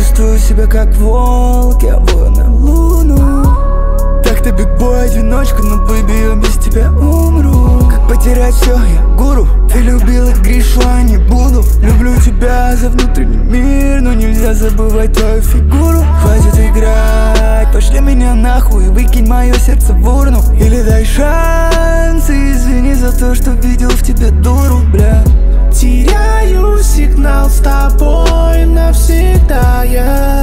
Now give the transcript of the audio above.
чувствую себя как волк, я вою на луну. Так ты бигбой, одиночка, но бэйби, я без тебя умру. Как потерять все, я гуру. Ты любила Гришу, а не буду. Люблю тебя за внутренний мир, но нельзя забывать твою фигуру. Хватит играть, пошли меня нахуй, выкинь мое сердце в урну. Или дай шанс и извини за то, что видел в тебе дуру, бля. Теряю сигнал с тобой навсегда, я